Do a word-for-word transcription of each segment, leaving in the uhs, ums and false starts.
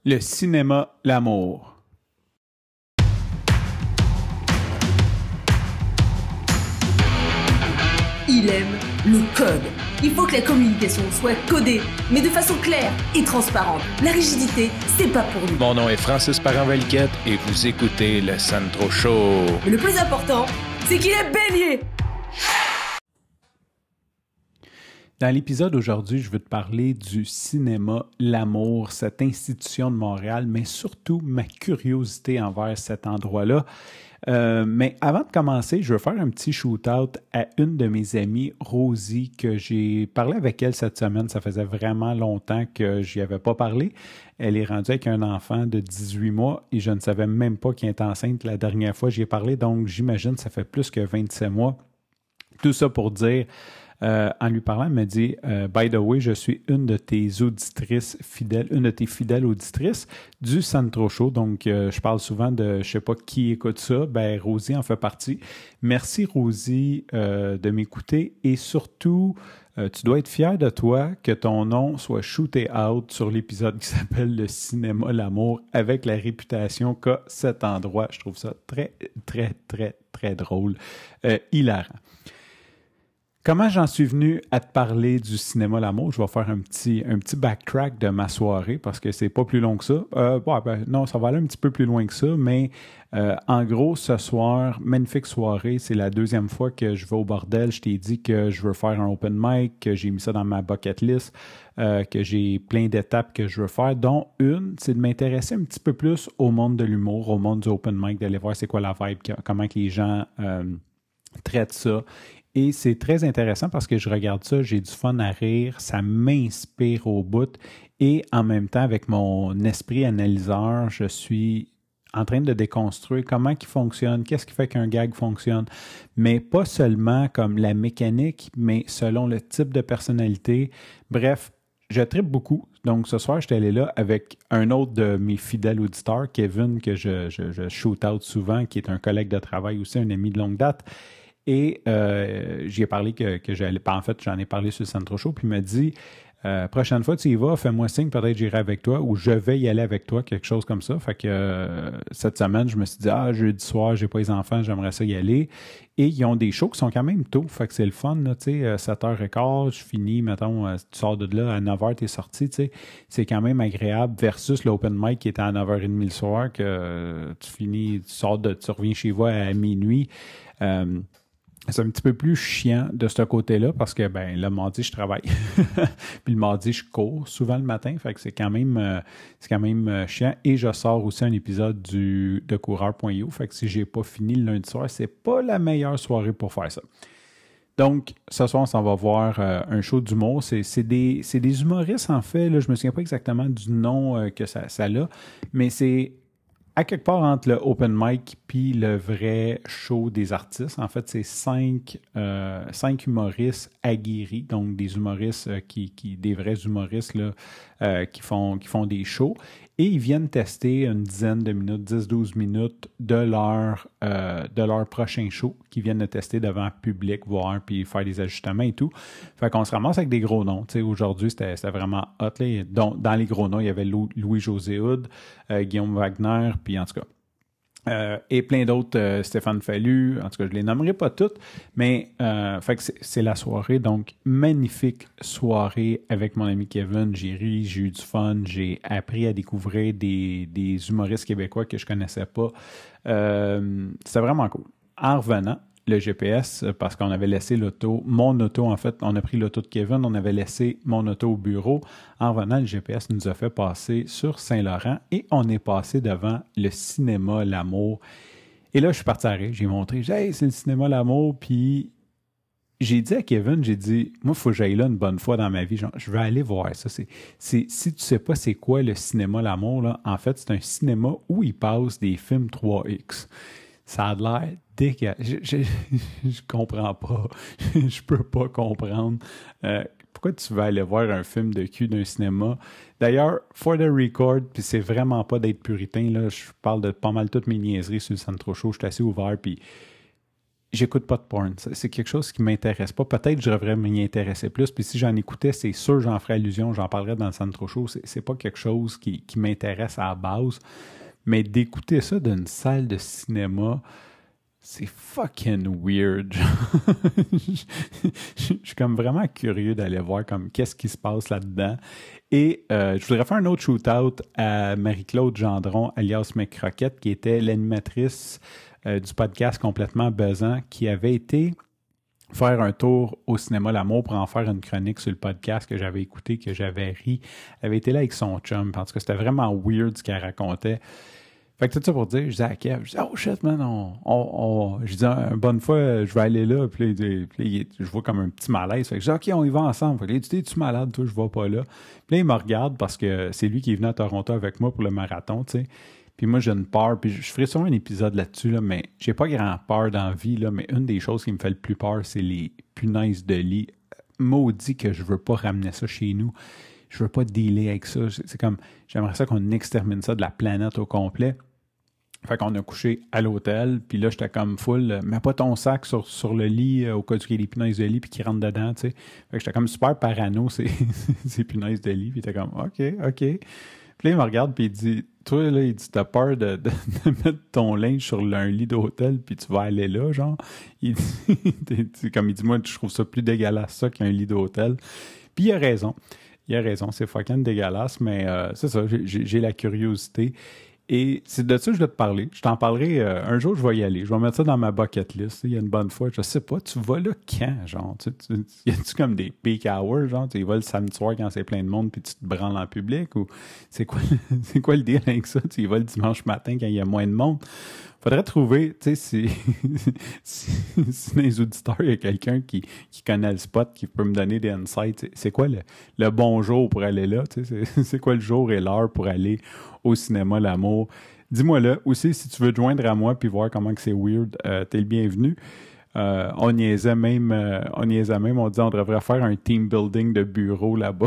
Le cinéma, l'amour. Il aime le code. Il faut que la communication soit codée, mais de façon claire et transparente. La rigidité, c'est pas pour nous. Mon nom est Francis Parent-Valquette et vous écoutez le Sandro Show. Mais le plus important, c'est qu'il est bélier. Dans l'épisode d'aujourd'hui, je veux te parler du cinéma, l'amour, cette institution de Montréal, mais surtout ma curiosité envers cet endroit-là. Euh, mais avant de commencer, je veux faire un petit shoot-out à une de mes amies, Rosie, que j'ai parlé avec elle cette semaine. Ça faisait vraiment longtemps que je n'y avais pas parlé. Elle est rendue avec un enfant de dix-huit mois et je ne savais même pas qu'elle était enceinte la dernière fois que j'y ai parlé. Donc, j'imagine que ça fait plus que vingt-sept mois. Tout ça pour dire... Euh, en lui parlant, elle m'a dit euh, « By the way, je suis une de tes auditrices fidèles, une de tes fidèles auditrices du Sandro Show. » Donc, euh, je parle souvent de, je ne sais pas qui écoute ça, ben Rosie en fait partie. Merci Rosie euh, de m'écouter et surtout, euh, tu dois être fière de toi que ton nom soit shooté out sur l'épisode qui s'appelle « Le cinéma, l'amour » avec la réputation qu'a cet endroit. Je trouve ça très, très, très, très drôle, euh, hilarant. Comment j'en suis venu à te parler du cinéma l'amour? Je vais faire un petit, un petit backtrack de ma soirée parce que c'est pas plus long que ça. Euh, ouais, ben, non, ça va aller un petit peu plus loin que ça, mais euh, en gros, ce soir, magnifique soirée, c'est la deuxième fois que je vais au bordel. Je t'ai dit que je veux faire un open mic, que j'ai mis ça dans ma bucket list, euh, que j'ai plein d'étapes que je veux faire, dont une, c'est de m'intéresser un petit peu plus au monde de l'humour, au monde du open mic, d'aller voir c'est quoi la vibe, comment que les gens euh, traitent ça. Et c'est très intéressant parce que je regarde ça, j'ai du fun à rire, ça m'inspire au bout et en même temps, avec mon esprit analyseur, je suis en train de déconstruire comment il fonctionne, qu'est-ce qui fait qu'un gag fonctionne, mais pas seulement comme la mécanique, mais selon le type de personnalité. Bref, je trippe beaucoup. Donc, ce soir, j'étais allé là avec un autre de mes fidèles auditeurs, Kevin, que je, je, je shoot out souvent, qui est un collègue de travail aussi, un ami de longue date. Et euh, j'y ai parlé que, que j'allais pas. En fait, j'en ai parlé sur le Sandro Show, puis il m'a dit euh, prochaine fois tu y vas, fais-moi signe, peut-être j'irai avec toi ou je vais y aller avec toi, quelque chose comme ça. Fait que euh, cette semaine, je me suis dit ah, jeudi soir, j'ai pas les enfants, j'aimerais ça y aller. Et ils ont des shows qui sont quand même tôt, fait que c'est le fun, tu sais, sept heures quinze, je finis, mettons, tu sors de là, à neuf heures, t'es sorti, tu sais, c'est quand même agréable versus l'open mic qui était à neuf heures trente le soir, que euh, tu finis, tu sors de, tu reviens chez vous à minuit. Euh, C'est un petit peu plus chiant de ce côté-là parce que ben le mardi, je travaille. Puis le mardi, je cours souvent le matin. Fait que c'est quand même euh, c'est quand même euh, chiant. Et je sors aussi un épisode du de coureur point io. Fait que si j'ai pas fini le lundi soir, c'est pas la meilleure soirée pour faire ça. Donc, ce soir, on s'en va voir euh, un show d'humour. C'est, c'est, des, c'est des humoristes, en fait. Là, je me souviens pas exactement du nom euh, que ça, ça a, mais c'est à quelque part entre le open mic puis le vrai show des artistes. En fait, c'est cinq, euh, cinq humoristes aguerris, donc des humoristes euh, qui, qui, des vrais humoristes là, euh, qui font, qui font des shows. Et ils viennent tester une dizaine de minutes, dix à douze minutes de leur, euh, de leur prochain show qu'ils viennent de tester devant public, voir, puis faire des ajustements et tout. Fait qu'on se ramasse avec des gros noms. Tu sais, aujourd'hui, c'était, c'était vraiment hot. Là. Donc, dans les gros noms, il y avait Louis-José Hood, euh, Guillaume Wagner, puis en tout cas, Euh, et plein d'autres, euh, Stéphane Fallu, en tout cas, je ne les nommerai pas toutes, mais euh, fait que c'est, c'est la soirée, donc magnifique soirée avec mon ami Kevin, j'ai ri, j'ai eu du fun, j'ai appris à découvrir des, des humoristes québécois que je ne connaissais pas, euh, c'était vraiment cool. En revenant, le G P S, parce qu'on avait laissé l'auto, mon auto en fait, on a pris l'auto de Kevin, on avait laissé mon auto au bureau. En revenant, le G P S nous a fait passer sur Saint-Laurent et on est passé devant le cinéma L'Amour. Et là, je suis parti à rire, j'ai montré, j'ai dit, hey, c'est le cinéma L'Amour, puis j'ai dit à Kevin, j'ai dit, moi, il faut que j'aille là une bonne fois dans ma vie, genre, je vais aller voir ça. C'est, c'est, si tu sais pas c'est quoi le cinéma L'Amour, là, en fait, c'est un cinéma où ils passent des films trois X. Ça a l'air dégueulasse. Je, je, je comprends pas. Je peux pas comprendre. Euh, pourquoi tu vas aller voir un film de cul d'un cinéma? D'ailleurs, for the record, puis c'est vraiment pas d'être puritain, là, je parle de pas mal toutes mes niaiseries sur le Sandro Show, je suis assez ouvert, puis j'écoute pas de porn. C'est quelque chose qui m'intéresse pas. Peut-être que je devrais m'y intéresser plus. Puis si j'en écoutais, c'est sûr j'en ferais allusion, j'en parlerais dans le Sandro Show. C'est, c'est pas quelque chose qui, qui m'intéresse à la base. Mais d'écouter ça d'une salle de cinéma, c'est fucking weird. Je suis comme vraiment curieux d'aller voir comme qu'est-ce qui se passe là-dedans. Et euh, je voudrais faire un autre shoot-out à Marie-Claude Gendron, alias McCroquette, qui était l'animatrice euh, du podcast Complètement Buzzant, qui avait été faire un tour au cinéma L'Amour pour en faire une chronique sur le podcast que j'avais écouté, que j'avais ri. Elle avait été là avec son chum, parce que c'était vraiment weird ce qu'elle racontait. Fait que tout ça pour dire, je disais à Kev, je disais, oh shit, man, on, on, on je disais, une bonne fois, je vais aller là, puis là, puis là il, je vois comme un petit malaise. Fait que je dis, OK, on y va ensemble. Fait que là, tu es-tu malade, toi, je vais pas là. Puis là, il me regarde parce que c'est lui qui est venu à Toronto avec moi pour le marathon, tu sais. Puis moi, j'ai une peur, puis je ferai sûrement un épisode là-dessus, là, mais j'ai pas grand peur dans la vie, là, mais une des choses qui me fait le plus peur, c'est les punaises de lit. Maudit que je veux pas ramener ça chez nous. Je veux pas dealer avec ça. C'est comme, j'aimerais ça qu'on extermine ça de la planète au complet. Fait qu'on a couché à l'hôtel, puis là, j'étais comme full, mets pas ton sac sur, sur le lit euh, au cas où il y a des punaises de lit puis qu'ils rentrent dedans, tu sais. Fait que j'étais comme super parano, ces, ces punaises de lit, puis il était comme, OK, OK. Puis là, il me regarde, puis il dit, toi, là, il dit, t'as peur de, de, de mettre ton linge sur un lit d'hôtel, puis tu vas aller là, genre. Il dit, comme il dit, moi, je trouve ça plus dégueulasse, ça, qu'un lit d'hôtel. Puis il a raison. Il a raison, c'est fucking dégueulasse, mais euh, c'est ça, j'ai, j'ai la curiosité. Et c'est de ça que je voulais te parler. Je t'en parlerai euh, un jour, je vais y aller. Je vais mettre ça dans ma bucket list. Il y a une bonne fois, je sais pas, tu vas là quand, genre? Tu, tu, y a-tu comme des peak hours, genre? Tu y vas le samedi soir quand c'est plein de monde puis tu te branles en public? Ou c'est quoi, c'est quoi le deal avec ça? Tu y vas le dimanche matin quand il y a moins de monde? Faudrait trouver, tu sais, si, si, si dans les auditeurs, il y a quelqu'un qui, qui connaît le spot, qui peut me donner des insights. C'est quoi le, le bon jour pour aller là? Tu sais, c'est, c'est quoi le jour et l'heure pour aller au cinéma L'Amour? Dis-moi là. Aussi, si tu veux te joindre à moi puis voir comment que c'est weird, euh, t'es le bienvenu. Euh, on niaisait même, euh, on niaisait même, on disait on devrait faire un team building de bureau là-bas.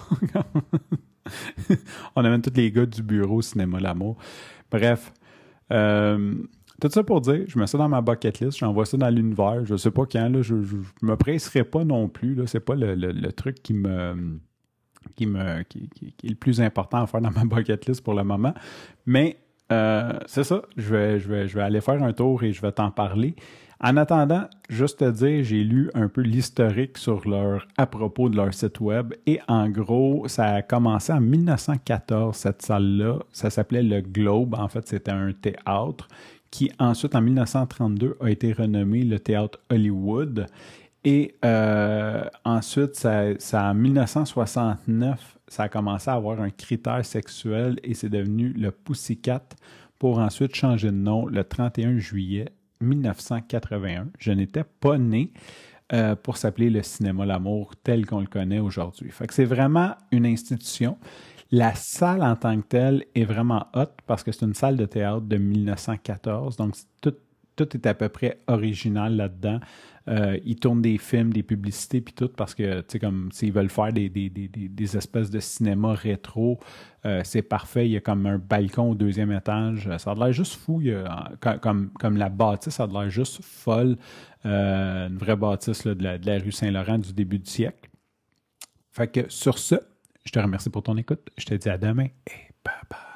On amène tous les gars du bureau au cinéma L'Amour. Bref. Euh, tout ça pour dire, je mets ça dans ma bucket list, j'envoie ça dans l'univers, je sais pas quand, là, je, je, je me presserai pas non plus, là, c'est pas le, le, le truc qui me qui me qui, qui, qui est le plus important à faire dans ma bucket list pour le moment, mais euh, c'est ça, je vais, je vais, je vais aller faire un tour et je vais t'en parler. En attendant, juste te dire, j'ai lu un peu l'historique sur leur, à propos de leur site web et en gros, ça a commencé en dix-neuf cent quatorze, cette salle-là. Ça s'appelait le Globe. En fait, c'était un théâtre qui ensuite, en dix-neuf cent trente-deux, a été renommé le Théâtre Hollywood. Et euh, ensuite, ça, ça, en dix-neuf cent soixante-neuf, ça a commencé à avoir un critère sexuel et c'est devenu le Pussycat pour ensuite changer de nom le trente et un juillet dix-neuf cent quatre-vingt-un. Je n'étais pas né euh, pour s'appeler le Cinéma L'Amour tel qu'on le connaît aujourd'hui. Fait que c'est vraiment une institution. La salle en tant que telle est vraiment hot parce que c'est une salle de théâtre de dix-neuf cent quatorze. Donc, tout, tout est à peu près original là-dedans. Euh, ils tournent des films, des publicités, puis tout, parce que, tu sais, comme, s'ils veulent faire des, des, des, des espèces de cinéma rétro, euh, c'est parfait. Il y a comme un balcon au deuxième étage. Ça a l'air juste fou. Il y a, comme, comme la bâtisse, ça a l'air juste folle. Euh, une vraie bâtisse là, de, la, de la rue Saint-Laurent du début du siècle. Fait que, sur ce, je te remercie pour ton écoute. Je te dis à demain et bye bye.